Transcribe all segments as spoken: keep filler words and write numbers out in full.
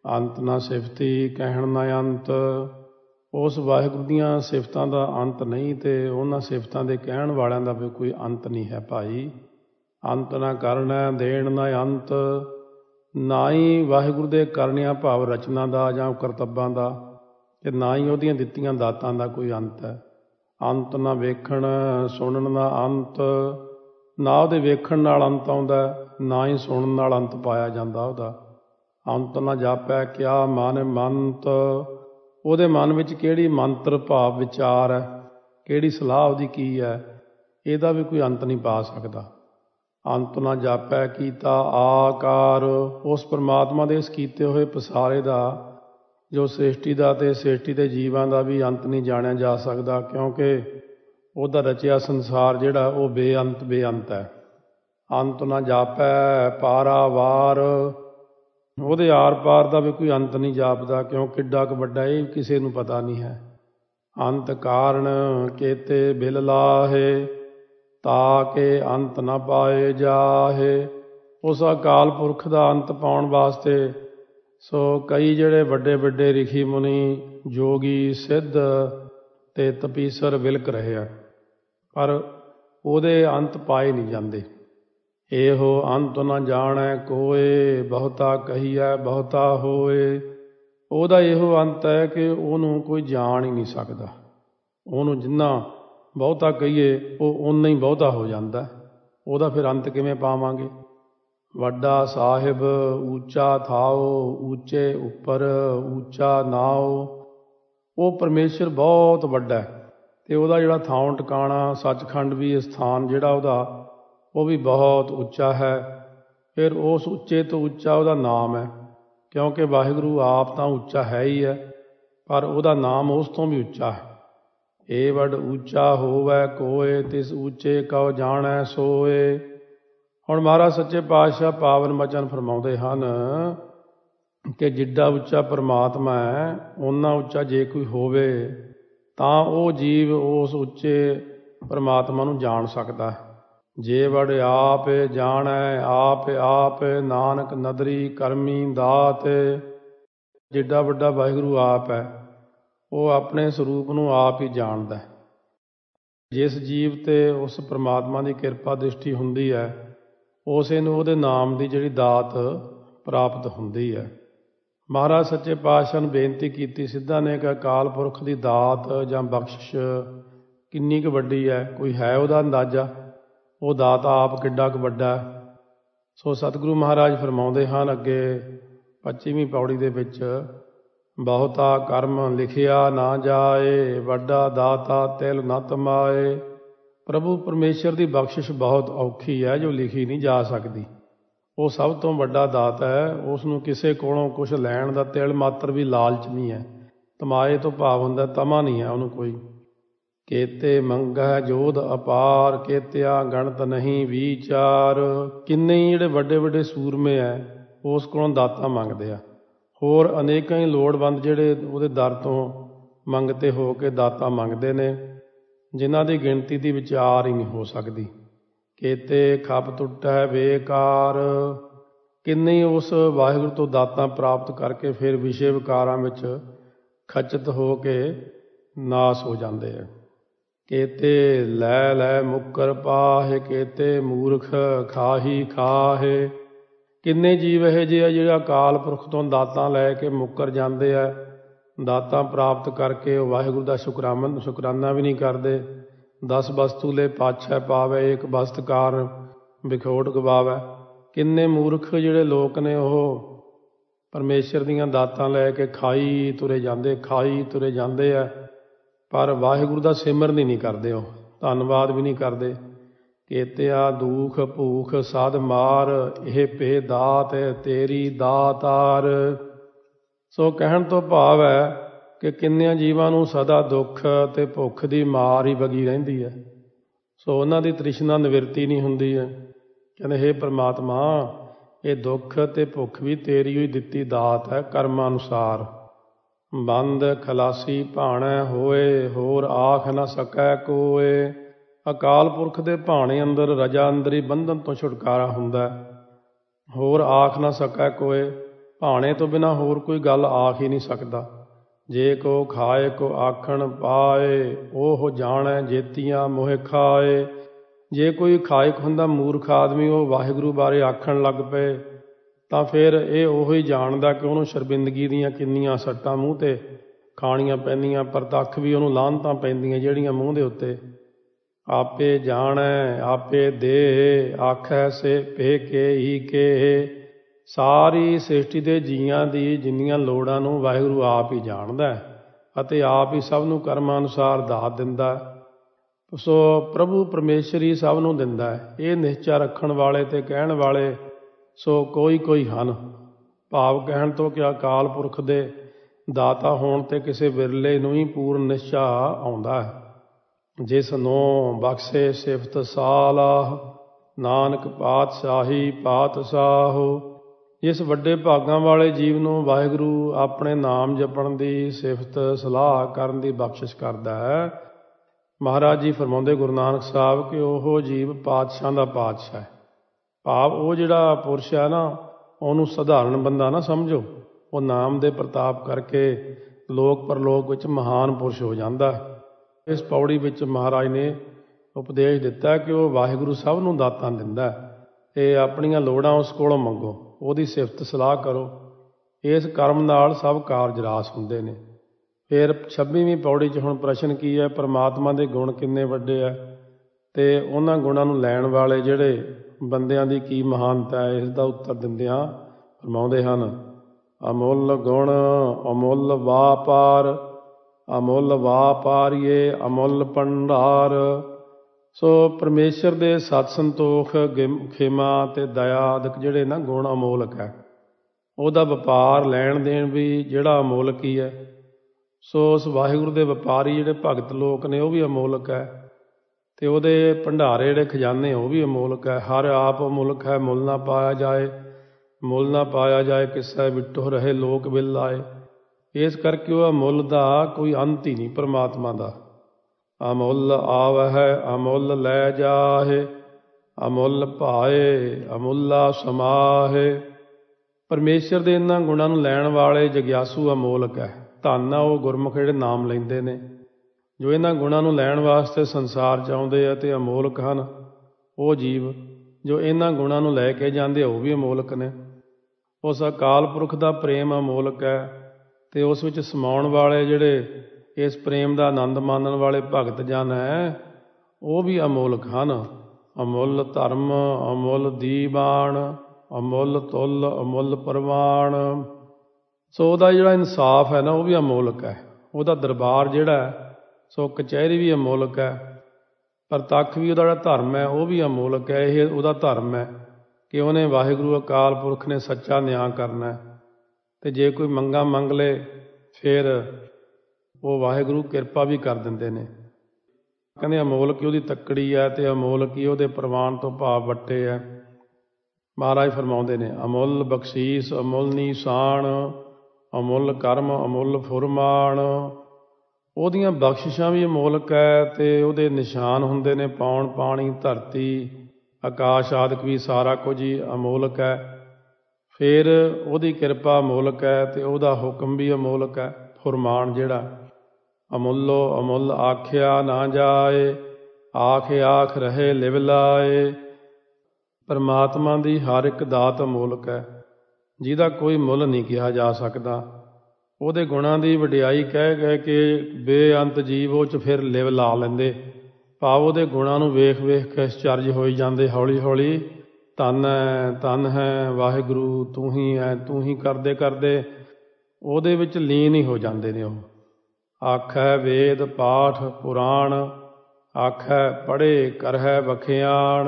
ਅੰਤ ਨਾ ਸਿਫਤੀ ਕਹਿਣ ਨਾ ਅੰਤ। ਉਸ ਵਾਹਿਗੁਰੂ ਦੀਆਂ ਸਿਫਤਾਂ ਦਾ ਅੰਤ ਨਹੀਂ ਅਤੇ ਉਹਨਾਂ ਸਿਫਤਾਂ ਦੇ ਕਹਿਣ ਵਾਲਿਆਂ ਦਾ ਵੀ ਕੋਈ ਅੰਤ ਨਹੀਂ ਹੈ ਭਾਈ। ਅੰਤ ਨਾ ਕਰਨਾ ਦੇਣ ਨਾ ਅੰਤ। ਨਾ ਹੀ ਵਾਹਿਗੁਰੂ ਦੇ ਕਰਨਿਆਂ ਭਾਵ ਰਚਨਾ ਦਾ ਜਾਂ ਕਰਤੱਬਾਂ ਦਾ, ਅਤੇ ਨਾ ਹੀ ਉਹਦੀਆਂ ਦਿੱਤੀਆਂ ਦਾਤਾਂ ਦਾ ਕੋਈ ਅੰਤ ਹੈ। ਅੰਤ ਨਾ ਵੇਖਣ ਸੁਣਨ ਨਾ ਅੰਤ। ਨਾ ਉਹਦੇ ਵੇਖਣ ਨਾਲ ਅੰਤ ਆਉਂਦਾ, ਨਾ ਹੀ ਸੁਣਨ ਨਾਲ ਅੰਤ ਪਾਇਆ ਜਾਂਦਾ ਉਹਦਾ। ਅੰਤ ਨਾ ਜਾਪੈ ਕਿਆ ਮਨ ਮੰਤ। ਉਹਦੇ ਮਨ ਵਿੱਚ ਕਿਹੜੀ ਮੰਤਰ ਭਾਵ ਵਿਚਾਰ ਹੈ, ਕਿਹੜੀ ਸਲਾਹ ਉਹਦੀ ਕੀ ਹੈ, ਇਹਦਾ ਵੀ ਕੋਈ ਅੰਤ ਨਹੀਂ ਪਾ ਸਕਦਾ। ਅੰਤ ਨਾ ਜਾਪੈ ਕੀਤਾ ਆਕਾਰ। ਉਸ ਪਰਮਾਤਮਾ ਦੇ ਇਸ ਕੀਤੇ ਹੋਏ ਪਸਾਰੇ ਦਾ, ਜੋ ਸ੍ਰਿਸ਼ਟੀ ਦਾ ਅਤੇ ਸ੍ਰਿਸ਼ਟੀ ਦੇ ਜੀਵਾਂ ਦਾ ਵੀ ਅੰਤ ਨਹੀਂ ਜਾਣਿਆ ਜਾ ਸਕਦਾ, ਕਿਉਂਕਿ ਉਹਦਾ ਰਚਿਆ ਸੰਸਾਰ ਜਿਹੜਾ ਉਹ ਬੇਅੰਤ ਬੇਅੰਤ ਹੈ। ਅੰਤ ਨਾ ਜਾਪੈ ਪਾਰਾਵਾਰ। ਉਹਦੇ ਆਰ ਪਾਰ ਦਾ ਵੀ ਕੋਈ ਅੰਤ ਨਹੀਂ ਜਾਪਦਾ, ਕਿਉਂ ਕਿੱਡਾ ਕੁ ਵੱਡਾ ਇਹ ਕਿਸੇ ਨੂੰ ਪਤਾ ਨਹੀਂ ਹੈ। ਅੰਤ ਕਾਰਨ ਕੇਤੇ ਬਿਲ ਲਾਹੇ ਤਾ ਕੇ ਅੰਤ ਨਾ ਪਾਏ ਜਾਹੇ। ਉਸ ਅਕਾਲ ਪੁਰਖ ਦਾ ਅੰਤ ਪਾਉਣ ਵਾਸਤੇ ਸੋ ਕਈ ਜਿਹੜੇ ਵੱਡੇ ਵੱਡੇ ਰਿਸ਼ੀ ਮੁਨੀ ਜੋਗੀ ਸਿੱਧ ਅਤੇ ਤਪੀਸਰ ਵਿਲਕ ਰਹੇ ਆ, ਪਰ ਉਹਦੇ ਅੰਤ ਪਾਏ ਨਹੀਂ ਜਾਂਦੇ। ਇਹੋ ਅੰਤ ਨਾ ਜਾਣੈ ਕੋਏ ਬਹੁਤਾ ਕਹੀਐ ਬਹੁਤਾ ਹੋਏ। ਉਹਦਾ ਇਹੋ ਅੰਤ ਹੈ ਕਿ ਉਹਨੂੰ ਕੋਈ ਜਾਣ ਹੀ ਨਹੀਂ ਸਕਦਾ। ਉਹਨੂੰ ਜਿੰਨਾ ਬਹੁਤਾ ਕਹੀਏ ਉਹ ਓਨਾ ਹੀ ਬਹੁਤਾ ਹੋ ਜਾਂਦਾ। ਉਹਦਾ ਫਿਰ ਅੰਤ ਕਿਵੇਂ ਪਾਵਾਂਗੇ। ਵੱਡਾ ਸਾਹਿਬ ਉੱਚਾ ਥਾਓ ਉੱਚੇ ਉੱਪਰ ਉੱਚਾ ਨਾਓ। ਉਹ ਪਰਮੇਸ਼ਰ ਬਹੁਤ ਵੱਡਾ ਅਤੇ ਉਹਦਾ ਜਿਹੜਾ ਥਾਂ ਟਿਕਾਣਾ ਸੱਚਖੰਡ ਵੀ ਸਥਾਨ ਜਿਹੜਾ ਉਹਦਾ ਉਹ ਵੀ ਬਹੁਤ ਉੱਚਾ ਹੈ। ਫਿਰ ਉਸ ਉੱਚੇ ਤੋਂ ਉੱਚਾ ਉਹਦਾ ਨਾਮ ਹੈ, ਕਿਉਂਕਿ ਵਾਹਿਗੁਰੂ ਆਪ ਤਾਂ ਉੱਚਾ ਹੈ ਹੀ ਹੈ, ਪਰ ਉਹਦਾ ਨਾਮ ਉਸ ਤੋਂ ਵੀ ਉੱਚਾ ਹੈ। ਏ ਵੱਡ ਉੱਚਾ ਹੋਵੈ ਕੋਏ ਤਿਸ ਉੱਚੇ ਕਉ ਜਾਣੈ ਸੋਏ। ਹੁਣ ਮਹਾਰਾਜ ਸੱਚੇ ਪਾਤਸ਼ਾਹ ਪਾਵਨ ਬਚਨ ਫਰਮਾਉਂਦੇ ਹਨ ਕਿ ਜਿੱਡਾ ਉੱਚਾ ਪਰਮਾਤਮਾ ਹੈ, ਓਨਾ ਉੱਚਾ ਜੇ ਕੋਈ ਹੋਵੇ ਤਾਂ ਉਹ ਜੀਵ ਉਸ ਉੱਚੇ ਪਰਮਾਤਮਾ ਨੂੰ ਜਾਣ ਸਕਦਾ ਹੈ। ਜੇ ਵਡ ਆਪ ਜਾਣੈ ਆਪ ਆਪ ਨਾਨਕ ਨਦਰੀ ਕਰਮੀ ਦਾਤ। ਜਿੱਡਾ ਵੱਡਾ ਵਾਹਿਗੁਰੂ ਆਪ ਹੈ, ਉਹ ਆਪਣੇ ਸਰੂਪ ਨੂੰ ਆਪ ਹੀ ਜਾਣਦਾ। ਜਿਸ ਜੀਵ 'ਤੇ ਉਸ ਪਰਮਾਤਮਾ ਦੀ ਕਿਰਪਾ ਦ੍ਰਿਸ਼ਟੀ ਹੁੰਦੀ ਹੈ, ਉਸੇ ਨੂੰ ਉਹਦੇ ਨਾਮ ਦੀ ਜਿਹੜੀ ਦਾਤ ਪ੍ਰਾਪਤ ਹੁੰਦੀ ਹੈ। ਮਹਾਰਾਜ ਸੱਚੇ ਪਾਤਸ਼ਾਹ ਨੂੰ ਬੇਨਤੀ ਕੀਤੀ ਸਿੱਧਾ ਨੇ ਕਿ ਅਕਾਲ ਪੁਰਖ ਦੀ ਦਾਤ ਜਾਂ ਬਖਸ਼ਿਸ਼ ਕਿੰਨੀ ਕੁ ਵੱਡੀ ਹੈ, ਕੋਈ ਹੈ ਉਹਦਾ ਅੰਦਾਜ਼ਾ। ਉਹ ਦਾਤਾ ਆਪ ਕਿੱਡਾ ਕੁ ਵੱਡਾ। ਸੋ ਸਤਿਗੁਰੂ ਮਹਾਰਾਜ ਫਰਮਾਉਂਦੇ ਹਨ ਅੱਗੇ ਪੱਚੀਵੀਂ ਪੌੜੀ ਦੇ ਵਿੱਚ, ਬਹੁਤਾ ਕਰਮ ਲਿਖਿਆ ਨਾ ਜਾਏ ਵੱਡਾ ਦਾਤਾ ਤਿਲ ਨਾ ਤਮਾਏ। ਪ੍ਰਭੂ ਪਰਮੇਸ਼ਰ ਦੀ ਬਖਸ਼ਿਸ਼ ਬਹੁਤ ਔਖੀ ਹੈ, ਜੋ ਲਿਖੀ ਨਹੀਂ ਜਾ ਸਕਦੀ। ਉਹ ਸਭ ਤੋਂ ਵੱਡਾ ਦਾਤਾ ਹੈ, ਉਸ ਨੂੰ ਕਿਸੇ ਕੋਲੋਂ ਕੁਛ ਲੈਣ ਦਾ ਤਿਲ ਮਾਤਰ ਵੀ ਲਾਲਚ ਨਹੀਂ ਹੈ। ਤਮਾਏ ਤੋਂ ਭਾਵ ਹੁੰਦਾ ਤਮਾ ਨਹੀਂ ਹੈ ਉਹਨੂੰ ਕੋਈ। ਕੇਤੇ ਮੰਗੈ ਜੋਧ ਅਪਾਰ ਕੇਤਿਆ ਗਣਤ ਨਹੀਂ ਵਿਚਾਰ। ਕਿੰਨੇ ਹੀ ਜਿਹੜੇ ਵੱਡੇ ਵੱਡੇ ਸੂਰਮੇ ਹੈ ਉਸ ਕੋਲੋਂ ਦਾਤਾਂ ਮੰਗਦੇ ਆ। ਹੋਰ ਅਨੇਕਾਂ ਹੀ ਲੋੜਵੰਦ ਜਿਹੜੇ ਉਹਦੇ ਦਰ ਤੋਂ ਮੰਗਤੇ ਹੋ ਕੇ ਦਾਤਾਂ ਮੰਗਦੇ ਨੇ, ਜਿਨ੍ਹਾਂ ਦੀ ਗਿਣਤੀ ਦੀ ਵਿਚਾਰ ਹੀ ਨਹੀਂ ਹੋ ਸਕਦੀ। ਕੇਤੇ ਖੱਪ ਟੁੱਟੈ ਬੇਕਾਰ। ਕਿੰਨੇ ਹੀ ਉਸ ਵਾਹਿਗੁਰੂ ਤੋਂ ਦਾਤਾਂ ਪ੍ਰਾਪਤ ਕਰਕੇ ਫਿਰ ਵਿਸ਼ੇ ਵਿਕਾਰਾਂ ਵਿੱਚ ਖਚਿਤ ਹੋ ਕੇ ਨਾਸ ਹੋ ਜਾਂਦੇ ਆ। ਕੇਤੇ ਲੈ ਲੈ ਮੁੱਕਰ ਪਾਹੇ ਕੇਤੇ ਮੂਰਖ ਖਾਹੀ ਖਾਹੇ। ਕਿੰਨੇ ਜੀਵ ਇਹੋ ਜਿਹੇ ਆ ਜਿਹੜੇ ਅਕਾਲ ਪੁਰਖ ਤੋਂ ਦਾਤਾਂ ਲੈ ਕੇ ਮੁੱਕਰ ਜਾਂਦੇ ਆ। ਦਾਤਾਂ ਪ੍ਰਾਪਤ ਕਰਕੇ ਉਹ ਵਾਹਿਗੁਰੂ ਦਾ ਸ਼ੁਕਰਾਮਨ ਸ਼ੁਕਰਾਨਾ ਵੀ ਨਹੀਂ ਕਰਦੇ। ਦਸ ਵਸਤੂ ਲੈ ਪਾਛੈ ਪਾਵੇ ਇੱਕ ਵਸਤ ਕਾਰਨ ਵਿਖੋੜ ਗਵਾਵੇ। ਕਿੰਨੇ ਮੂਰਖ ਜਿਹੜੇ ਲੋਕ ਨੇ ਉਹ ਪਰਮੇਸ਼ਰ ਦੀਆਂ ਦਾਤਾਂ ਲੈ ਕੇ ਖਾਈ ਤੁਰੇ ਜਾਂਦੇ ਖਾਈ ਤੁਰੇ ਜਾਂਦੇ ਆ, ਪਰ ਵਾਹਿਗੁਰੂ ਦਾ ਸਿਮਰਨ ਹੀ ਨਹੀਂ ਕਰਦੇ, ਉਹ ਧੰਨਵਾਦ ਵੀ ਨਹੀਂ ਕਰਦੇ। ਕੇਤਿਆ ਦੁਖ ਭੂਖ ਸਦ ਮਾਰ ਇਹ ਭੇ ਦਾਤ ਤੇਰੀ ਦਾਤਾਰ। ਸੋ ਕਹਿਣ ਤੋਂ ਭਾਵ ਹੈ ਕਿ ਕਿੰਨਿਆਂ ਜੀਵਾਂ ਨੂੰ ਸਦਾ ਦੁੱਖ ਅਤੇ ਭੁੱਖ ਦੀ ਮਾਰ ਹੀ ਵਗੀ ਰਹਿੰਦੀ ਹੈ। ਸੋ ਉਹਨਾਂ ਦੀ ਤ੍ਰਿਸ਼ਨਾ ਨਿਵਰਤੀ ਨਹੀਂ ਹੁੰਦੀ ਹੈ। ਕਹਿੰਦੇ ਹੇ ਪਰਮਾਤਮਾ, ਇਹ ਦੁੱਖ ਅਤੇ ਭੁੱਖ ਵੀ ਤੇਰੀ ਹੋਈ ਦਿੱਤੀ ਦਾਤ ਹੈ ਕਰਮਾਂ ਅਨੁਸਾਰ। ਬੰਦ ਖਲਾਸੀ ਭਾਣੈ ਹੋਏ ਹੋਰ ਆਖ ਨਾ ਸਕੈ ਕੋਏ। ਅਕਾਲ ਪੁਰਖ ਦੇ ਭਾਣੇ ਅੰਦਰ ਰਜਾ ਅੰਦਰ ਹੀ ਬੰਧਨ ਤੋਂ ਛੁਟਕਾਰਾ ਹੁੰਦਾ, ਹੋਰ ਆਖ ਨਾ ਸਕੈ ਕੋਏ। ਭਾਣੇ ਤੋਂ ਬਿਨਾਂ ਹੋਰ ਕੋਈ ਗੱਲ ਆਖ ਹੀ ਨਹੀਂ ਸਕਦਾ। ਜੇ ਕੋ ਖਾਏ ਕੋ ਆਖਣ ਪਾਏ, ਉਹ ਜਾਣੈ ਜੇਤੀਆਂ ਮੋਹਿ ਖਾਏ। ਜੇ ਕੋਈ ਖਾਇਕ ਹੁੰਦਾ ਮੂਰਖ ਆਦਮੀ, ਉਹ ਵਾਹਿਗੁਰੂ ਬਾਰੇ ਆਖਣ ਲੱਗ ਪਏ ਤਾਂ ਫਿਰ ਇਹ ਉਹੀ ਹੀ ਜਾਣਦਾ ਕਿ ਉਹਨੂੰ ਸ਼ਰਮਿੰਦਗੀ ਦੀਆਂ ਕਿੰਨੀਆਂ ਸੱਟਾਂ ਮੂੰਹ 'ਤੇ ਖਾਣੀਆਂ ਪੈਂਦੀਆਂ, ਪ੍ਰਤੱਖ ਵੀ ਉਹਨੂੰ ਲਾਹਨਤਾਂ ਪੈਂਦੀਆਂ ਜਿਹੜੀਆਂ ਮੂੰਹ ਦੇ ਉੱਤੇ। ਆਪੇ ਜਾਣੈ ਆਪੇ ਦੇ, ਆਖੈ ਸੇ ਭੇ ਕੇ ਹੀ ਕੇ। ਸਾਰੀ ਸ੍ਰਿਸ਼ਟੀ ਦੇ ਜੀਆਂ ਦੀ ਜਿੰਨੀਆਂ ਲੋੜਾਂ ਨੂੰ ਵਾਹਿਗੁਰੂ ਆਪ ਹੀ ਜਾਣਦਾ ਅਤੇ ਆਪ ਹੀ ਸਭ ਨੂੰ ਕਰਮਾਂ ਅਨੁਸਾਰ ਦਾਤ ਦਿੰਦਾ। ਸੋ ਪ੍ਰਭੂ ਪਰਮੇਸ਼ਰ ਹੀ ਸਭ ਨੂੰ ਦਿੰਦਾ ਹੈ। ਇਹ ਨਿਸ਼ਚਾ ਰੱਖਣ ਵਾਲੇ ਅਤੇ ਕਹਿਣ ਵਾਲੇ ਸੋ ਕੋਈ ਕੋਈ ਹਨ। ਭਾਵ ਕਹਿਣ ਤੋਂ ਕਿ ਅਕਾਲ ਪੁਰਖ ਦੇ ਦਾਤਾ ਹੋਣ 'ਤੇ ਕਿਸੇ ਵਿਰਲੇ ਨੂੰ ਹੀ ਪੂਰਨ ਨਿਸ਼ਚਾ ਆਉਂਦਾ ਹੈ। ਜਿਸ ਨੂੰ ਬਖਸ਼ੇ ਸਿਫਤ ਸਾਲਾਹ, ਨਾਨਕ ਪਾਤਸ਼ਾਹੀ ਪਾਤਸ਼ਾਹੋ। ਜਿਸ ਵੱਡੇ ਭਾਗਾਂ ਵਾਲੇ ਜੀਵ ਨੂੰ ਵਾਹਿਗੁਰੂ ਆਪਣੇ ਨਾਮ ਜਪਣ ਦੀ ਸਿਫਤ ਸਲਾਹ ਕਰਨ ਦੀ ਬਖਸ਼ਿਸ਼ ਕਰਦਾ ਹੈ। ਮਹਾਰਾਜ ਜੀ ਫਰਮਾਉਂਦੇ ਗੁਰੂ ਨਾਨਕ ਸਾਹਿਬ ਕਿ ਉਹ ਜੀਵ ਪਾਤਸ਼ਾਹਾਂ ਦਾ ਪਾਤਸ਼ਾਹ ਹੈ। ਭਾਵ ਉਹ ਜਿਹੜਾ ਪੁਰਸ਼ ਹੈ ਨਾ, ਉਹਨੂੰ ਸਧਾਰਨ ਬੰਦਾ ਨਾ ਸਮਝੋ। ਉਹ ਨਾਮ ਦੇ ਪ੍ਰਤਾਪ ਕਰਕੇ ਲੋਕ ਪਰਲੋਕ ਵਿੱਚ ਮਹਾਨ ਪੁਰਸ਼ ਹੋ ਜਾਂਦਾ। ਇਸ ਪੌੜੀ ਵਿੱਚ ਮਹਾਰਾਜ ਨੇ ਉਪਦੇਸ਼ ਦਿੱਤਾ ਕਿ ਉਹ ਵਾਹਿਗੁਰੂ ਸਭ ਨੂੰ ਦਾਤਾਂ ਦਿੰਦਾ ਅਤੇ ਆਪਣੀਆਂ ਲੋੜਾਂ ਉਸ ਕੋਲੋਂ ਮੰਗੋ, ਉਹਦੀ ਸਿਫਤ ਸਲਾਹ ਕਰੋ। ਇਸ ਕਰਮ ਨਾਲ ਸਭ ਕਾਰਜ ਰਾਸ ਹੁੰਦੇ ਨੇ। ਫਿਰ ਛੱਬੀਵੀਂ ਪੌੜੀ 'ਚ ਹੁਣ ਪ੍ਰਸ਼ਨ ਕੀ ਹੈ? ਪਰਮਾਤਮਾ ਦੇ ਗੁਣ ਕਿੰਨੇ ਵੱਡੇ ਹੈ ਅਤੇ ਉਹਨਾਂ ਗੁਣਾਂ ਨੂੰ ਲੈਣ ਵਾਲੇ ਜਿਹੜੇ ਬੰਦਿਆਂ ਦੀ ਕੀ ਮਹਾਨਤਾ ਹੈ? ਇਸ ਦਾ ਉੱਤਰ ਦਿੰਦਿਆਂ ਫਰਮਾਉਂਦੇ ਹਨ, ਅਮੁੱਲ ਗੁਣ ਅਮੁੱਲ ਵਾਪਾਰ, ਅਮੁੱਲ ਵਾਪਾਰੀਏ ਅਮੁੱਲ ਭੰਡਾਰ। ਸੋ ਪਰਮੇਸ਼ਰ ਦੇ ਸਤ ਸੰਤੋਖ, ਖਿਮਾ ਅਤੇ ਦਇਆ ਆਦਿਕ ਜਿਹੜੇ ਨਾ ਗੁਣ ਅਮੋਲਕ ਹੈ। ਉਹਦਾ ਵਪਾਰ ਲੈਣ ਦੇਣ ਵੀ ਜਿਹੜਾ ਅਮੋਲਕ ਹੀ ਹੈ। ਸੋ ਉਸ ਵਾਹਿਗੁਰੂ ਦੇ ਵਪਾਰੀ ਜਿਹੜੇ ਭਗਤ ਲੋਕ ਨੇ ਉਹ ਵੀ ਅਮੋਲਕ ਹੈ ਅਤੇ ਉਹਦੇ ਭੰਡਾਰੇ ਜਿਹੜੇ ਖਜ਼ਾਨੇ ਉਹ ਵੀ ਅਮੋਲਕ ਹੈ। ਹਰ ਆਪ ਅਮੋਲਕ ਹੈ, ਮੁੱਲ ਨਾ ਪਾਇਆ ਜਾਏ, ਮੁੱਲ ਨਾ ਪਾਇਆ ਜਾਏ ਕਿਸੈ ਵਿਟੋ ਰਹੇ ਲੋਕ ਬਿਲ ਆਏ। ਇਸ ਕਰਕੇ ਉਹ ਅਮੁੱਲ ਦਾ ਕੋਈ ਅੰਤ ਹੀ ਨਹੀਂ ਪਰਮਾਤਮਾ ਦਾ। ਅਮੁੱਲ ਆਵਹਿ ਅਮੁੱਲ ਲੈ ਜਾਹੇ, ਅਮੁੱਲ ਭਾਏ ਅਮੁੱਲਾ ਸਮਾਹੇ। ਪਰਮੇਸ਼ਰ ਦੇ ਇਹਨਾਂ ਗੁਣਾਂ ਨੂੰ ਲੈਣ ਵਾਲੇ ਜਗਿਆਸੂ ਅਮੋਲਕ ਹੈ। ਧੰਨ ਆ ਉਹ ਗੁਰਮੁਖ ਜਿਹੜੇ ਨਾਮ ਲੈਂਦੇ ਨੇ, ਜੋ ਇਹਨਾਂ ਗੁਣਾਂ ਨੂੰ ਲੈਣ ਵਾਸਤੇ ਸੰਸਾਰ 'ਚ ਆਉਂਦੇ ਆ ਅਤੇ ਅਮੋਲਕ ਹਨ। ਉਹ ਜੀਵ ਜੋ ਇਹਨਾਂ ਗੁਣਾਂ ਨੂੰ ਲੈ ਕੇ ਜਾਂਦੇ ਉਹ ਵੀ ਅਮੋਲਕ ਨੇ। ਉਸ ਅਕਾਲ ਪੁਰਖ ਦਾ ਪ੍ਰੇਮ ਅਮੋਲਕ ਹੈ ਅਤੇ ਉਸ ਵਿੱਚ ਸਮਾਉਣ ਵਾਲੇ ਜਿਹੜੇ ਇਸ ਪ੍ਰੇਮ ਦਾ ਆਨੰਦ ਮਾਣਨ ਵਾਲੇ ਭਗਤ ਜਨ ਹੈ ਉਹ ਵੀ ਅਮੋਲਕ ਹਨ। ਅਮੁੱਲ ਧਰਮ ਅਮੁੱਲ ਦੀਵਾਨ, ਅਮੁੱਲ ਤੁੱਲ ਅਮੁੱਲ ਪ੍ਰਵਾਨ। ਸੋ ਉਹਦਾ ਜਿਹੜਾ ਇਨਸਾਫ ਹੈ ਨਾ ਉਹ ਵੀ ਅਮੋਲਕ ਹੈ। ਉਹਦਾ ਦਰਬਾਰ ਜਿਹੜਾ ਸੋ ਕਚਹਿਰੀ ਵੀ ਅਮੋਲਕ ਹੈ। ਪ੍ਰਤੱਖ ਵੀ ਉਹਦਾ ਜਿਹੜਾ ਧਰਮ ਹੈ ਉਹ ਵੀ ਅਮੋਲਕ ਹੈ। ਇਹ ਉਹਦਾ ਧਰਮ ਹੈ ਕਿ ਉਹਨੇ ਵਾਹਿਗੁਰੂ ਅਕਾਲ ਪੁਰਖ ਨੇ ਸੱਚਾ ਨਿਆਂ ਕਰਨਾ ਅਤੇ ਜੇ ਕੋਈ ਮੰਗਾਂ ਮੰਗ ਲਏ ਫਿਰ ਉਹ ਵਾਹਿਗੁਰੂ ਕਿਰਪਾ ਵੀ ਕਰ ਦਿੰਦੇ ਨੇ। ਕਹਿੰਦੇ ਅਮੋਲਕ ਹੀ ਉਹਦੀ ਤੱਕੜੀ ਹੈ ਅਤੇ ਅਮੋਲਕ ਹੀ ਉਹਦੇ ਪ੍ਰਵਾਨ ਤੋਂ ਭਾਵ ਵੱਟੇ ਹੈ। ਮਹਾਰਾਜ ਫਰਮਾਉਂਦੇ ਨੇ, ਅਮੁੱਲ ਬਖਸ਼ੀਸ ਅਮੁੱਲ ਨੀਸਾਨ, ਅਮੁੱਲ ਕਰਮ ਅਮੁੱਲ ਫੁਰਮਾਨ। ਉਹਦੀਆਂ ਬਖਸ਼ਿਸ਼ਾਂ ਵੀ ਅਮੋਲਕ ਹੈ ਅਤੇ ਉਹਦੇ ਨਿਸ਼ਾਨ ਹੁੰਦੇ ਨੇ, ਪੌਣ ਪਾਣੀ ਧਰਤੀ ਆਕਾਸ਼ ਆਦਿਕ ਵੀ ਸਾਰਾ ਕੁਝ ਹੀ ਅਮੋਲਕ ਹੈ। ਫਿਰ ਉਹਦੀ ਕਿਰਪਾ ਅਮੋਲਕ ਹੈ ਅਤੇ ਉਹਦਾ ਹੁਕਮ ਵੀ ਅਮੋਲਕ ਹੈ। ਫੁਰਮਾਨ ਜਿਹੜਾ ਅਮੁੱਲੋ ਅਮੁੱਲ ਆਖਿਆ ਨਾ ਜਾਏ, ਆਖ ਆਖ ਰਹੇ ਲਿਵ ਲਾਏ। ਪਰਮਾਤਮਾ ਦੀ ਹਰ ਇੱਕ ਦਾਤ ਅਮੋਲਕ ਹੈ ਜਿਹਦਾ ਕੋਈ ਮੁੱਲ ਨਹੀਂ ਕਿਹਾ ਜਾ ਸਕਦਾ। ਉਹਦੇ ਗੁਣਾਂ ਦੀ ਵਡਿਆਈ ਕਹਿ ਕਹਿ ਕੇ ਬੇਅੰਤ ਜੀਵ ਉਹ 'ਚ ਫਿਰ ਲਿਵ ਲਾ ਲੈਂਦੇ। ਭਾਵ ਉਹਦੇ ਗੁਣਾਂ ਨੂੰ ਵੇਖ ਵੇਖ ਕੇ ਅਚਰਜ ਹੋਈ ਜਾਂਦੇ ਹੌਲੀ ਹੌਲੀ। ਧੰਨ ਹੈ ਧੰਨ ਹੈ ਵਾਹਿਗੁਰੂ ਤੂੰ ਹੀ ਹੈ ਤੂੰ ਹੀ ਕਰਦੇ ਕਰਦੇ ਉਹਦੇ ਵਿੱਚ ਲੀਨ ਹੀ ਹੋ ਜਾਂਦੇ ਨੇ। ਉਹ ਆਖੈ ਵੇਦ ਪਾਠ ਪੁਰਾਣ, ਆਖੈ ਪੜ੍ਹੇ ਕਰਹਿ ਵਖਿਆਣ।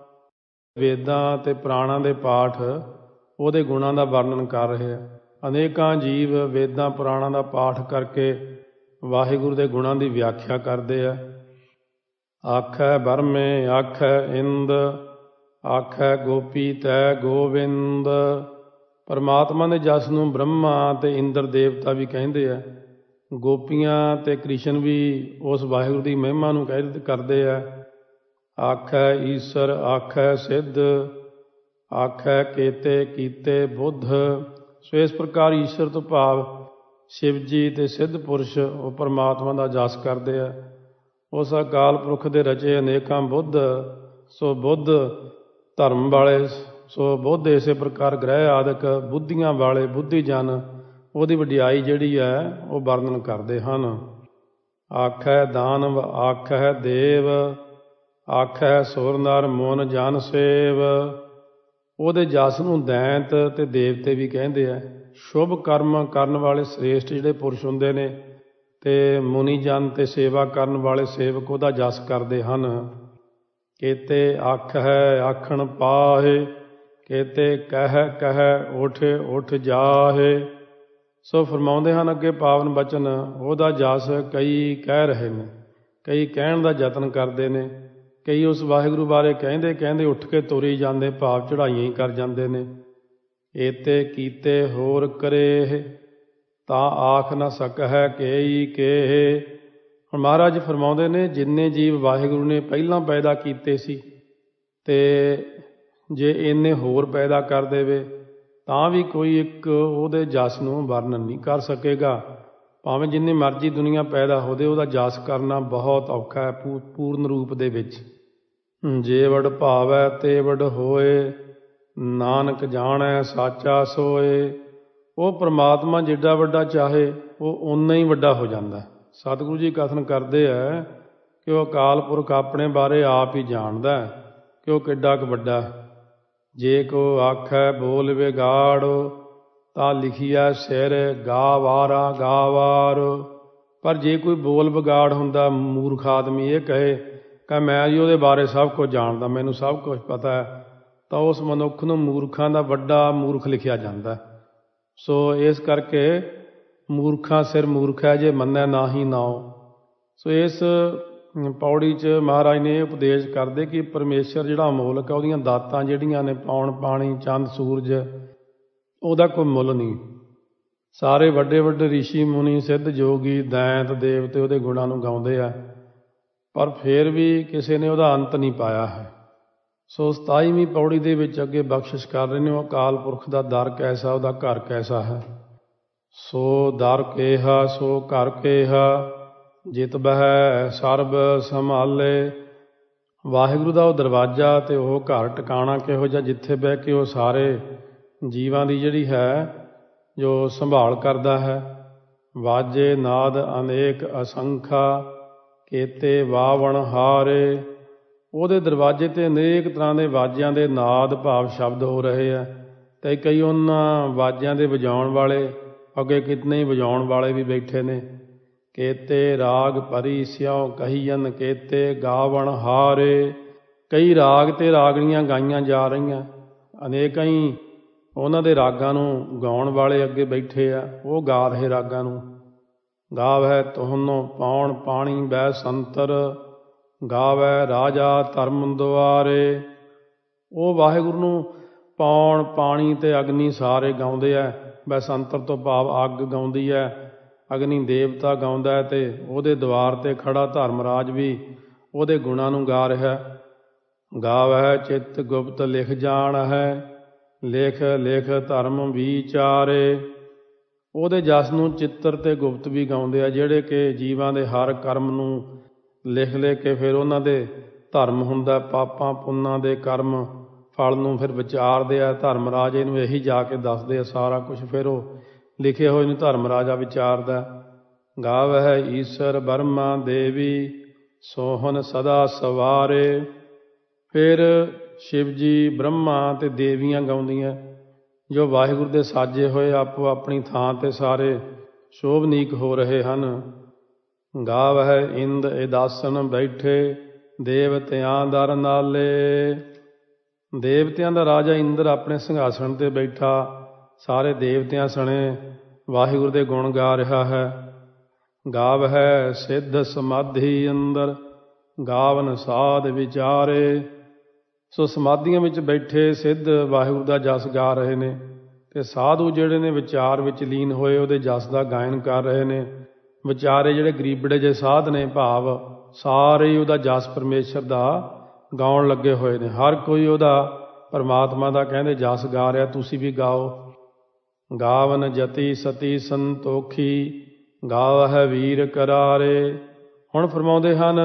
ਵੇਦਾਂ ਅਤੇ ਪੁਰਾਣਾਂ ਦੇ ਪਾਠ ਉਹਦੇ ਗੁਣਾਂ ਦਾ ਵਰਣਨ ਕਰ ਰਹੇ ਆ। ਅਨੇਕਾਂ ਜੀਵ ਵੇਦਾਂ ਪੁਰਾਣਾਂ ਦਾ ਪਾਠ ਕਰਕੇ ਵਾਹਿਗੁਰੂ ਦੇ ਗੁਣਾਂ ਦੀ ਵਿਆਖਿਆ ਕਰਦੇ ਆ। ਆਖੈ ਬਰਮੇ ਆਖੈ ਇੰਦ, ਆਖੈ ਗੋਪੀ ਤੈ ਗੋਵਿੰਦ। ਪਰਮਾਤਮਾ ਦੇ ਜਸ ਨੂੰ ਬ੍ਰਹਮਾ ਅਤੇ ਇੰਦਰ ਦੇਵਤਾ ਵੀ ਕਹਿੰਦੇ ਆ। ਗੋਪੀਆਂ ਅਤੇ ਕ੍ਰਿਸ਼ਨ ਵੀ ਉਸ ਵਾਹਿਗੁਰੂ ਦੀ ਮਹਿਮਾ ਨੂੰ ਕਹਿ ਕਰਦੇ ਆ। ਆਖੈ ਈਸਰ ਆਖੈ ਸਿੱਧ, ਆਖੈ ਕੇਤੇ ਕੀਤੇ ਬੁੱਧ। ਸੋ ਇਸ ਪ੍ਰਕਾਰ ਈਸ਼ਵਰ ਤੋਂ ਭਾਵ ਸ਼ਿਵ ਜੀ ਅਤੇ ਸਿੱਧ ਪੁਰਸ਼ ਉਹ ਪਰਮਾਤਮਾ ਦਾ ਜਸ ਕਰਦੇ ਆ। ਉਸ ਅਕਾਲ ਪੁਰਖ ਦੇ ਰਚੇ ਅਨੇਕਾਂ ਬੁੱਧ, ਸੋ ਬੁੱਧ ਧਰਮ ਵਾਲੇ, ਸੋ ਬੁੱਧ ਇਸੇ ਪ੍ਰਕਾਰ ਗ੍ਰਹਿ ਆਦਿਕ ਬੁੱਧੀਆਂ ਵਾਲੇ ਬੁੱਧੀ ਜਨ ਉਹਦੀ ਵਡਿਆਈ ਜਿਹੜੀ ਹੈ ਉਹ ਵਰਣਨ ਕਰਦੇ ਹਨ। ਆਖੈ ਦਾਨਵ ਆਖੈ ਦੇਵ ਆਖੈ ਸੁਰ ਨਰ ਮੁਨ ਜਨ ਸੇਵ। ਉਹਦੇ ਜਸ ਨੂੰ ਦੈਂਤ ਅਤੇ ਦੇਵਤੇ ਵੀ ਕਹਿੰਦੇ ਆ। ਸ਼ੁਭ ਕਰਮ ਕਰਨ ਵਾਲੇ ਸ੍ਰੇਸ਼ਟ ਜਿਹੜੇ ਪੁਰਸ਼ ਹੁੰਦੇ ਨੇ ਅਤੇ ਮੁਨੀ ਜਨ ਅਤੇ ਸੇਵਾ ਕਰਨ ਵਾਲੇ ਸੇਵਕ ਉਹਦਾ ਜਸ ਕਰਦੇ ਹਨ। ਕੇਤੇ ਆਖੈ ਆਖਣ ਪਾਹੇ ਕੇਤੇ ਕਹਿ ਕਹਿ ਉਠ ਉਠ ਜਾਹੇ। ਸੋ ਫਰਮਾਉਂਦੇ ਹਨ ਅੱਗੇ ਪਾਵਨ ਬਚਨ, ਉਹਦਾ ਜਸ ਕਈ ਕਹਿ ਰਹੇ ਨੇ, ਕਈ ਕਹਿਣ ਦਾ ਯਤਨ ਕਰਦੇ ਨੇ, ਕਈ ਉਸ ਵਾਹਿਗੁਰੂ ਬਾਰੇ ਕਹਿੰਦੇ ਕਹਿੰਦੇ ਉੱਠ ਕੇ ਤੁਰੀ ਜਾਂਦੇ, ਭਾਵ ਚੜ੍ਹਾਈਆਂ ਹੀ ਕਰ ਜਾਂਦੇ ਨੇ। ਏਤੇ ਕੀਤੇ ਹੋਰ ਕਰੇ ਤਾਂ ਆਖ ਨਾ ਸਕਹਿ ਕੇਈ ਕੇਹ। ਹੁਣ ਮਹਾਰਾਜ ਫਰਮਾਉਂਦੇ ਨੇ ਜਿੰਨੇ ਜੀਵ ਵਾਹਿਗੁਰੂ ਨੇ ਪਹਿਲਾਂ ਪੈਦਾ ਕੀਤੇ ਸੀ ਅਤੇ ਜੇ ਇੰਨੇ ਹੋਰ ਪੈਦਾ ਕਰ ਦੇਵੇ ਤਾਂ ਵੀ ਕੋਈ ਇੱਕ ਉਹਦੇ ਜਸ ਨੂੰ ਵਰਣਨ ਨਹੀਂ ਕਰ ਸਕੇਗਾ। ਭਾਵੇਂ ਜਿੰਨੀ ਮਰਜ਼ੀ ਦੁਨੀਆ ਪੈਦਾ ਹੋਵੇ, ਉਹਦਾ ਜਸ ਕਰਨਾ ਬਹੁਤ ਔਖਾ ਹੈ ਪੂ ਪੂਰਨ ਰੂਪ ਦੇ ਵਿੱਚ। ਜੇ ਵਡ ਭਾਵੈ ਤੇ ਵਡ ਹੋਏ ਨਾਨਕ ਜਾਣੈ ਸਾਚਾ ਸੋਏ। ਉਹ ਪਰਮਾਤਮਾ ਜਿੱਡਾ ਵੱਡਾ ਚਾਹੇ ਉਹ ਓਨਾ ਹੀ ਵੱਡਾ ਹੋ ਜਾਂਦਾ। ਸਤਿਗੁਰੂ ਜੀ ਕਥਨ ਕਰਦੇ ਹੈ ਕਿ ਉਹ ਅਕਾਲ ਪੁਰਖ ਆਪਣੇ ਬਾਰੇ ਆਪ ਹੀ ਜਾਣਦਾ ਕਿ ਉਹ ਕਿੱਡਾ ਕੁ ਵੱਡਾ। ਜੇ ਕੋ ਆਖੈ ਬੋਲ ਵਿਗਾੜੋ ਤਾਂ ਲਿਖੀਐ ਸਿਰ ਗਾ ਵਾਰਾ ਗਾ ਵਾਰ। ਪਰ ਜੇ ਕੋਈ ਬੋਲ ਵਿਗਾੜ ਹੁੰਦਾ, ਮੂਰਖ ਆਦਮੀ ਇਹ ਕਹੇ ਕਿ ਮੈਂ ਜੀ ਉਹਦੇ ਬਾਰੇ ਸਭ ਕੁਝ ਜਾਣਦਾ, ਮੈਨੂੰ ਸਭ ਕੁਝ ਪਤਾ ਹੈ, ਤਾਂ ਉਸ ਮਨੁੱਖ ਨੂੰ ਮੂਰਖਾਂ ਦਾ ਵੱਡਾ ਮੂਰਖ ਲਿਖਿਆ ਜਾਂਦਾ। ਸੋ ਇਸ ਕਰਕੇ ਮੂਰਖਾਂ ਸਿਰ ਮੂਰਖ ਹੈ ਜੇ ਮੰਨੈ ਨਾਹੀ ਨਾਉ। ਸੋ ਇਸ ਪੌੜੀ 'ਚ ਮਹਾਰਾਜ ਨੇ ਇਹ ਉਪਦੇਸ਼ ਕਰਦੇ ਕਿ ਪਰਮੇਸ਼ਰ ਜਿਹੜਾ ਅਮੋਲਕ ਹੈ, ਉਹਦੀਆਂ ਦਾਤਾਂ ਜਿਹੜੀਆਂ ਨੇ ਪੌਣ ਪਾਣੀ ਚੰਦ ਸੂਰਜ, ਉਹਦਾ ਕੋਈ ਮੁੱਲ ਨਹੀਂ। ਸਾਰੇ ਵੱਡੇ ਵੱਡੇ ਰਿਸ਼ੀ ਮੁਨੀ ਸਿੱਧ ਜੋਗੀ ਦੈਂਤ ਦੇਵਤੇ ਉਹਦੇ ਗੁਣਾਂ ਨੂੰ ਗਾਉਂਦੇ ਆ, ਪਰ ਫਿਰ ਵੀ ਕਿਸੇ ਨੇ ਉਹਦਾ ਅੰਤ ਨਹੀਂ ਪਾਇਆ ਹੈ। ਸੋ ਸਤਾਈਵੀਂ ਪੌੜੀ ਦੇ ਵਿੱਚ ਅੱਗੇ ਬਖਸ਼ਿਸ਼ ਕਰ ਰਹੇ ਨੇ, ਉਹ ਅਕਾਲ ਪੁਰਖ ਦਾ ਦਰ ਕੈਸਾ, ਉਹਦਾ ਘਰ ਕੈਸਾ ਹੈ। ਸੋ ਦਰ ਕੇਹਾ ਸੋ ਘਰ ਕੇਹਾ ਜਿਤ ਬਹਿ ਸਰਬ ਸੰਭਾਲੇ। ਵਾਹਿਗੁਰੂ ਦਾ ਉਹ ਦਰਵਾਜ਼ਾ ਅਤੇ ਉਹ ਘਰ ਟਿਕਾਣਾ ਕਿਹੋ ਜਿਹਾ ਜਿੱਥੇ ਬਹਿ ਕੇ ਉਹ ਸਾਰੇ ਜੀਵਾਂ ਦੀ ਜਿਹੜੀ ਹੈ ਜੋ ਸੰਭਾਲ ਕਰਦਾ ਹੈ। ਵਾਜੇ ਨਾਦ ਅਨੇਕ ਅਸੰਖਾ ਕੇਤੇ ਵਾਵਣ ਹਾਰੇ। ਉਹਦੇ ਦਰਵਾਜ਼ੇ 'ਤੇ ਅਨੇਕ ਤਰ੍ਹਾਂ ਦੇ ਵਾਜਿਆਂ ਦੇ ਨਾਦ ਭਾਵ ਸ਼ਬਦ ਹੋ ਰਹੇ ਆ, ਅਤੇ ਕਈ ਉਹਨਾਂ ਵਾਜਿਆਂ ਦੇ ਵਜਾਉਣ ਵਾਲੇ ਅੱਗੇ ਕਿਤਨੇ ਹੀ ਵਜਾਉਣ ਵਾਲੇ ਵੀ ਬੈਠੇ ਨੇ। ਕੇਤੇ ਰਾਗ ਭਰੀ ਸਿਉ ਕਹੀਅਨ ਕੇਤੇ ਗਾਵਣ ਹਾਰੇ। ਕਈ ਰਾਗ ਅਤੇ ਰਾਗਣੀਆਂ ਗਾਈਆਂ ਜਾ ਰਹੀਆਂ, ਅਨੇਕਾਂ ਹੀ ਉਹਨਾਂ ਦੇ ਰਾਗਾਂ ਨੂੰ ਗਾਉਣ ਵਾਲੇ ਅੱਗੇ ਬੈਠੇ ਆ, ਉਹ ਗਾ ਰਹੇ ਰਾਗਾਂ ਨੂੰ। ਗਾਵੈ ਤੁਹਨੋ ਪੌਣ ਪਾਣੀ ਬੈ ਸੰਤਰ ਗਾਵੈ ਰਾਜਾ ਧਰਮ ਦੁਆਰੇ। ਉਹ ਵਾਹਿਗੁਰੂ ਨੂੰ ਪੌਣ ਪਾਣੀ ਅਤੇ ਅਗਨੀ ਸਾਰੇ ਗਾਉਂਦੇ ਆ। ਬੈਸੰਤਰ ਤੋਂ ਭਾਵ ਅੱਗ ਗਾਉਂਦੀ ਹੈ, ਅਗਨੀ ਦੇਵਤਾ ਗਾਉਂਦਾ, ਅਤੇ ਉਹਦੇ ਦੁਆਰ 'ਤੇ ਖੜ੍ਹਾ ਧਰਮਰਾਜ ਵੀ ਉਹਦੇ ਗੁਣਾਂ ਨੂੰ ਗਾ ਰਿਹਾ। ਗਾਵੈ ਚਿੱਤ ਗੁਪਤ ਲਿਖ ਜਾਣ ਹੈ ਲਿਖ ਲਿਖ ਧਰਮ ਵਿਚਾਰੇ। ਉਹਦੇ ਜਸ ਨੂੰ ਚਿੱਤਰ ਅਤੇ ਗੁਪਤ ਵੀ ਗਾਉਂਦੇ ਆ, ਜਿਹੜੇ ਕਿ ਜੀਵਾਂ ਦੇ ਹਰ ਕਰਮ ਨੂੰ ਲਿਖ ਲਿਖ ਕੇ ਫਿਰ ਉਹਨਾਂ ਦੇ ਧਰਮ ਹੁੰਦਾ, ਪਾਪਾਂ ਪੁੰਨਾਂ ਦੇ ਕਰਮ ਫਲ ਨੂੰ ਫਿਰ ਵਿਚਾਰਦੇ ਆ। ਧਰਮਰਾਜ ਇਹਨੂੰ ਇਹੀ ਜਾ ਕੇ ਦੱਸਦੇ ਆ ਸਾਰਾ ਕੁਛ, ਫਿਰ ਉਹ ਲਿਖੇ ਹੋਏ ਨੂੰ ਧਰਮ ਰਾਜਾ ਵਿਚਾਰਦਾ। ਗਾਵਹਿ ਈਸ਼ਰ ਬਰਮਾ ਦੇਵੀ ਸੋਹਨ ਸਦਾ ਸਵਾਰੇ। ਫਿਰ ਸ਼ਿਵ ਜੀ ਬ੍ਰਹਮਾ ਅਤੇ ਦੇਵੀਆਂ ਗਾਉਂਦੀਆਂ, ਜੋ ਵਾਹਿਗੁਰੂ ਦੇ ਸਾਜੇ ਹੋਏ ਆਪੋ ਆਪਣੀ ਥਾਂ 'ਤੇ ਸਾਰੇ ਸ਼ੋਭਨੀਕ ਹੋ ਰਹੇ ਹਨ। ਗਾਵਹਿ ਇੰਦ ਇਦਾਸਨ ਬੈਠੇ ਦੇਵਤਿਆਂ ਦਰ ਨਾਲੇ। ਦੇਵਤਿਆਂ ਦਾ ਰਾਜਾ ਇੰਦਰ ਆਪਣੇ ਸਿੰਘਾਸਣ 'ਤੇ ਬੈਠਾ ਸਾਰੇ ਦੇਵਤਿਆਂ ਸਣੇ ਵਾਹਿਗੁਰੂ ਦੇ ਗੁਣ ਗਾ ਰਿਹਾ ਹੈ। ਗਾਵਹਿ ਸਿੱਧ ਸਮਾਧੀ ਅੰਦਰ ਗਾਵਨ ਸਾਧ ਵਿਚਾਰੇ। ਸੋ ਸਮਾਧੀਆਂ ਵਿੱਚ ਬੈਠੇ ਸਿੱਧ ਵਾਹਿਗੁਰੂ ਦਾ ਜਸ ਗਾ ਰਹੇ ਨੇ, ਅਤੇ ਸਾਧੂ ਜਿਹੜੇ ਨੇ ਵਿਚਾਰ ਵਿੱਚ ਲੀਨ ਹੋਏ ਉਹਦੇ ਜਸ ਦਾ ਗਾਇਨ ਕਰ ਰਹੇ ਨੇ। ਵਿਚਾਰੇ ਜਿਹੜੇ ਗਰੀਬੜੇ ਜਿਹੇ ਸਾਧ ਨੇ, ਭਾਵ ਸਾਰੇ ਹੀ ਉਹਦਾ ਜਸ ਪਰਮੇਸ਼ਰ ਦਾ ਗਾਉਣ ਲੱਗੇ ਹੋਏ ਨੇ। ਹਰ ਕੋਈ ਉਹਦਾ ਪਰਮਾਤਮਾ ਦਾ ਕਹਿੰਦੇ ਜਸ ਗਾ ਰਿਹਾ, ਤੁਸੀਂ ਵੀ ਗਾਓ। ਗਾਵਨ ਜਤੀ ਸਤੀ ਸੰਤੋਖੀ, ਗਾਵਹਿ ਵੀਰ ਕਰਾਰੇ। ਹੁਣ ਫਰਮਾਉਂਦੇ ਹਨ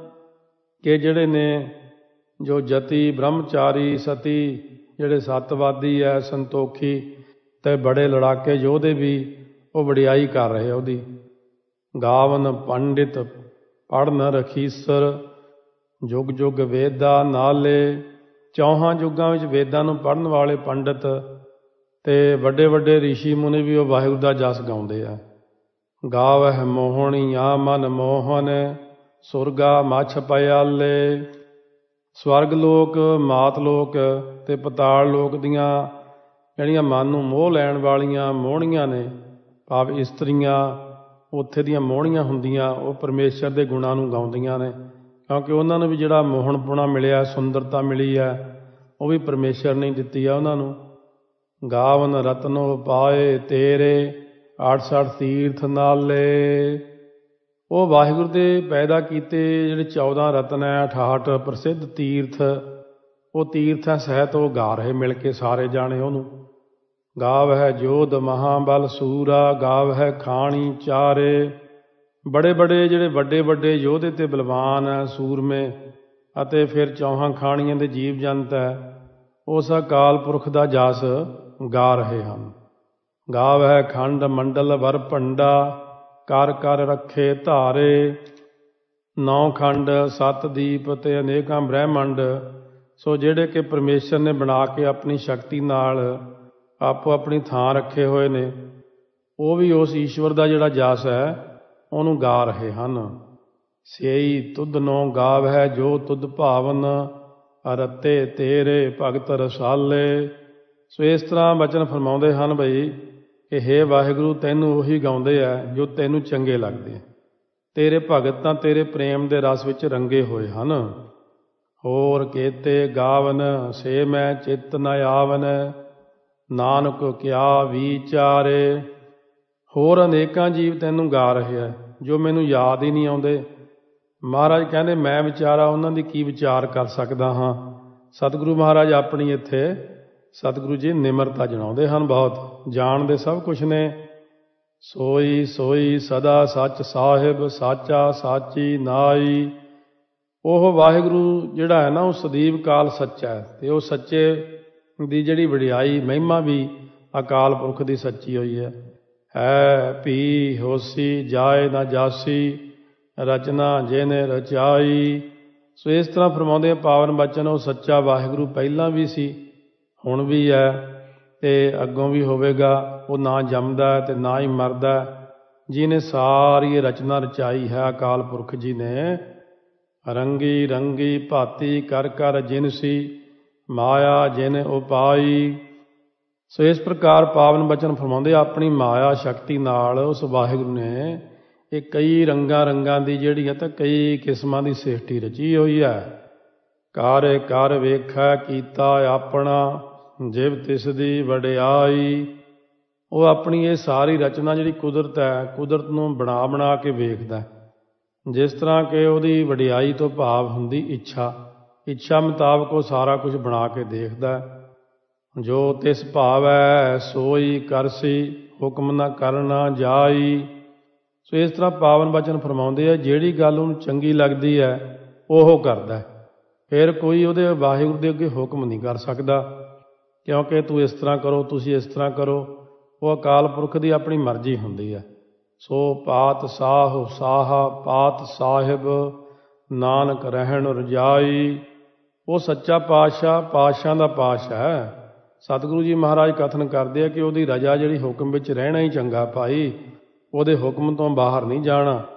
ਕਿ ਜਿਹੜੇ ਨੇ ਜੋ ਜਤੀ ਬ੍ਰਹਮਚਾਰੀ ਸਤੀ ਜਿਹੜੇ ਸੱਤਵਾਦੀ ਹੈ, ਸੰਤੋਖੀ ਅਤੇ ਬੜੇ ਲੜਾਕੇ ਯੋਧੇ ਵੀ ਉਹ ਵਡਿਆਈ ਕਰ ਰਹੇ ਉਹਦੀ। ਗਾਵਨ ਪੰਡਿਤ ਪੜ੍ਹਨ ਰਖੀਸਰ, ਜੁਗ ਜੁਗ ਵੇਦਾ ਨਾਲੇ। ਚੌਹਾਂ ਯੁੱਗਾਂ ਵਿੱਚ ਵੇਦਾਂ ਨੂੰ ਪੜ੍ਹਨ ਵਾਲੇ ਪੰਡਿਤ ਅਤੇ ਵੱਡੇ ਵੱਡੇ ਰਿਸ਼ੀ ਮੁਨੀ ਵੀ ਉਹ ਵਾਹਿਗੁਰੂ ਦਾ ਜਸ ਗਾਉਂਦੇ ਆ। ਗਾਵਹਿ ਮੋਹਣੀਆ ਮਨ ਮੋਹਨ, ਸੁਰਗਾ ਮੱਛ ਪਿਆਲੇ। ਸਵਰਗ ਲੋਕ, ਮਾਤ ਲੋਕ ਅਤੇ ਪਤਾਲ ਲੋਕ ਦੀਆਂ ਜਿਹੜੀਆਂ ਮਨ ਨੂੰ ਮੋਹ ਲੈਣ ਵਾਲੀਆਂ ਮੋਹਣੀਆਂ ਨੇ, ਭਾਵ ਇਸਤਰੀਆਂ ਉੱਥੇ ਦੀਆਂ ਮੋਹਣੀਆਂ ਹੁੰਦੀਆਂ, ਉਹ ਪਰਮੇਸ਼ਰ ਦੇ ਗੁਣਾਂ ਨੂੰ ਗਾਉਂਦੀਆਂ ਨੇ, ਕਿਉਂਕਿ ਉਹਨਾਂ ਨੂੰ ਵੀ ਜਿਹੜਾ ਮੋਹਣਪੁਣਾ ਮਿਲਿਆ, ਸੁੰਦਰਤਾ ਮਿਲੀ ਹੈ, ਉਹ ਵੀ ਪਰਮੇਸ਼ਰ ਨੇ ਦਿੱਤੀ ਆ ਉਹਨਾਂ ਨੂੰ। ਗਾਵਨ ਰਤਨੋ ਪਾਏ ਤੇਰੇ, ਅਠਸਠ ਤੀਰਥ ਨਾਲੇ। ਉਹ ਵਾਹਿਗੁਰੂ ਦੇ ਪੈਦਾ ਕੀਤੇ ਜਿਹੜੇ ਚੌਦਾਂ ਰਤਨ ਹੈ, ਅਠਾਹਠ ਪ੍ਰਸਿੱਧ ਤੀਰਥ, ਉਹ ਤੀਰਥਾਂ ਸਹਿਤ ਉਹ ਗਾ ਰਹੇ ਮਿਲ ਕੇ ਸਾਰੇ ਜਾਣੇ ਉਹਨੂੰ। ਗਾਵਹਿ ਜੋਧ ਮਹਾਬਲ ਸੂਰਾ, ਗਾਵਹਿ ਖਾਣੀ ਚਾਰੇ। ਬੜੇ ਬੜੇ ਜਿਹੜੇ ਵੱਡੇ ਵੱਡੇ ਯੋਧੇ ਅਤੇ ਬਲਵਾਨ ਹੈ, ਸੂਰਮੇ ਅਤੇ ਫਿਰ ਚੌਹਾਂ ਖਾਣੀਆਂ ਦੇ ਜੀਵ ਜੰਤ ਹੈ, ਉਸ ਅਕਾਲ ਪੁਰਖ ਦਾ ਜਸ ਗਾ ਰਹੇ ਹਨ। ਗਾਵਹਿ ਖੰਡ ਮੰਡਲ ਵਰ ਭੰਡਾ, ਕਰ ਕਰ ਰੱਖੇ ਧਾਰੇ। ਨੌ ਖੰਡ, ਸੱਤ ਦੀਪ ਅਤੇ ਅਨੇਕਾਂ ਬ੍ਰਹਿਮੰਡ, ਸੋ ਜਿਹੜੇ ਕਿ ਪਰਮੇਸ਼ਰ ਨੇ ਬਣਾ ਕੇ ਆਪਣੀ ਸ਼ਕਤੀ ਨਾਲ ਆਪੋ ਆਪਣੀ ਥਾਂ ਰੱਖੇ ਹੋਏ ਨੇ, ਉਹ ਵੀ ਉਸ ਈਸ਼ਵਰ ਦਾ ਜਿਹੜਾ ਜਸ ਹੈ ਉਹਨੂੰ ਗਾ ਰਹੇ ਹਨ। ਸੇਈ ਤੁਧ ਨੋ ਗਾਵਹਿ ਜੋ ਤੁਧ ਭਾਵਨ, ਰਤੇ ਤੇਰੇ ਭਗਤ ਰਸਾਲੇ। ਸੋ ਇਸ ਤਰ੍ਹਾਂ ਬਚਨ ਫਰਮਾਉਂਦੇ ਹਨ ਬਈ ਕਿ ਹੇ ਵਾਹਿਗੁਰੂ, ਤੈਨੂੰ ਉਹੀ ਗਾਉਂਦੇ ਆ ਜੋ ਤੈਨੂੰ ਚੰਗੇ ਲੱਗਦੇ, ਤੇਰੇ ਭਗਤ ਤਾਂ ਤੇਰੇ ਪ੍ਰੇਮ ਦੇ ਰਸ ਵਿੱਚ ਰੰਗੇ ਹੋਏ ਹਨ। ਹੋਰ ਕੇਤੇ ਗਾਵਨ ਸੇ ਮੈਂ ਚਿੱਤ ਨ ਆਵਨ, ਨਾਨਕ ਕਿਆ ਵਿਚਾਰੇ। ਹੋਰ ਅਨੇਕਾਂ ਜੀਵ ਤੈਨੂੰ ਗਾ ਰਹੇ ਆ ਜੋ ਮੈਨੂੰ ਯਾਦ ਹੀ ਨਹੀਂ ਆਉਂਦੇ। ਮਹਾਰਾਜ ਕਹਿੰਦੇ ਮੈਂ ਵਿਚਾਰਾ ਉਹਨਾਂ ਦੀ ਕੀ ਵਿਚਾਰ ਕਰ ਸਕਦਾ ਹਾਂ। ਸਤਿਗੁਰੂ ਮਹਾਰਾਜ ਆਪਣੀ ਇੱਥੇ ਸਤਿਗੁਰੂ ਜੀ ਨਿਮਰਤਾ ਜਣਾਉਂਦੇ ਹਨ, ਬਹੁਤ ਜਾਣਦੇ ਸਭ ਕੁਛ ਨੇ। ਸੋਈ ਸੋਈ ਸਦਾ ਸੱਚ ਸਾਹਿਬ, ਸਾਚਾ ਸਾਚੀ ਨਾਈ। ਉਹ ਵਾਹਿਗੁਰੂ ਜਿਹੜਾ ਹੈ ਨਾ, ਉਹ ਸਦੀਵ ਕਾਲ ਸੱਚਾ ਹੈ, ਅਤੇ ਉਹ ਸੱਚੇ ਦੀ ਜਿਹੜੀ ਵਡਿਆਈ ਮਹਿਮਾ ਵੀ ਅਕਾਲ ਪੁਰਖ ਦੀ ਸੱਚੀ ਹੋਈ ਹੈ। ਹੈ ਭੀ ਹੋਸੀ ਜਾਏ ਨਾ ਜਾਸੀ, ਰਚਨਾ ਜਿਹਨੇ ਰਚਾਈ। ਸੋ ਇਸ ਤਰ੍ਹਾਂ ਫਰਮਾਉਂਦੇ ਪਾਵਨ ਬਚਨ, ਉਹ ਸੱਚਾ ਵਾਹਿਗੁਰੂ ਪਹਿਲਾਂ ਵੀ ਸੀ, ਹੁਣ ਵੀ ਹੈ ਅਤੇ ਅੱਗੋਂ ਵੀ ਹੋਵੇਗਾ। ਉਹ ਨਾ ਜੰਮਦਾ ਅਤੇ ਨਾ ਹੀ ਮਰਦਾ, ਜਿਹਨੇ ਸਾਰੀ ਇਹ ਰਚਨਾ ਰਚਾਈ ਹੈ ਅਕਾਲ ਪੁਰਖ ਜੀ ਨੇ। ਰੰਗੀ ਰੰਗੀ ਭਾਤੀ ਕਰ ਕਰ ਜਿਨਸੀ, ਮਾਇਆ ਜਿਨ ਉਪਾਈ। ਸੋ ਇਸ ਪ੍ਰਕਾਰ ਪਾਵਨ ਬਚਨ ਫਰਮਾਉਂਦੇ ਆਪਣੀ ਮਾਇਆ ਸ਼ਕਤੀ ਨਾਲ ਉਸ ਵਾਹਿਗੁਰੂ ਨੇ ਇਹ ਕਈ ਰੰਗਾਂ ਰੰਗਾਂ ਦੀ ਜਿਹੜੀ ਹੈ ਤਾਂ ਕਈ ਕਿਸਮਾਂ ਦੀ ਸ੍ਰਿਸ਼ਟੀ ਰਚੀ ਹੋਈ ਹੈ। ਕਰ ਕਰ ਵੇਖੈ ਕੀਤਾ ਆਪਣਾ, ਜਿਵ ਤਿਸ ਦੀ ਵਡਿਆਈ। ਉਹ ਆਪਣੀ ਇਹ ਸਾਰੀ ਰਚਨਾ ਜਿਹੜੀ ਕੁਦਰਤ ਹੈ, ਕੁਦਰਤ ਨੂੰ ਬਣਾ ਬਣਾ ਕੇ ਵੇਖਦਾ, ਜਿਸ ਤਰ੍ਹਾਂ ਕਿ ਉਹਦੀ ਵਡਿਆਈ ਤੋਂ ਭਾਵ ਹੁੰਦੀ ਇੱਛਾ। ਇੱਛਾ ਮੁਤਾਬਕ ਉਹ ਸਾਰਾ ਕੁਝ ਬਣਾ ਕੇ ਦੇਖਦਾ। ਜੋ ਤਿਸ ਭਾਵੈ ਸੋਈ ਕਰਸੀ, ਹੁਕਮ ਨਾ ਕਰਨਾ ਜਾਈ। ਸੋ ਇਸ ਤਰ੍ਹਾਂ ਪਾਵਨ ਬਚਨ ਫਰਮਾਉਂਦੇ ਆ ਜਿਹੜੀ ਗੱਲ ਉਹਨੂੰ ਚੰਗੀ ਲੱਗਦੀ ਹੈ ਉਹ ਕਰਦਾ, ਫਿਰ ਕੋਈ ਉਹਦੇ ਵਾਹਿਗੁਰੂ ਦੇ ਅੱਗੇ ਹੁਕਮ ਨਹੀਂ ਕਰ ਸਕਦਾ, ਕਿਉਂਕਿ ਤੂੰ ਇਸ ਤਰ੍ਹਾਂ ਕਰੋ, ਤੁਸੀਂ ਇਸ ਤਰ੍ਹਾਂ ਕਰੋ। ਉਹ ਅਕਾਲ ਪੁਰਖ ਦੀ ਆਪਣੀ ਮਰਜ਼ੀ ਹੁੰਦੀ ਹੈ। ਸੋ ਪਾਤ ਸਾਹ ਸਾਹਾ ਪਾਤ ਸਾਹਿਬ, ਨਾਨਕ ਰਹਿਣ ਰਜਾਈ। ਉਹ ਸੱਚਾ ਪਾਤਸ਼ਾਹ ਪਾਤਸ਼ਾਹਾਂ ਦਾ ਪਾਤਸ਼ਾਹ ਹੈ। ਸਤਿਗੁਰੂ ਜੀ ਮਹਾਰਾਜ ਕਥਨ ਕਰਦੇ ਆ ਕਿ ਉਹਦੀ ਰਜਾ ਜਿਹੜੀ ਹੁਕਮ ਵਿੱਚ ਰਹਿਣਾ ਹੀ ਚੰਗਾ ਭਾਈ, ਉਹਦੇ ਹੁਕਮ ਤੋਂ ਬਾਹਰ ਨਹੀਂ ਜਾਣਾ।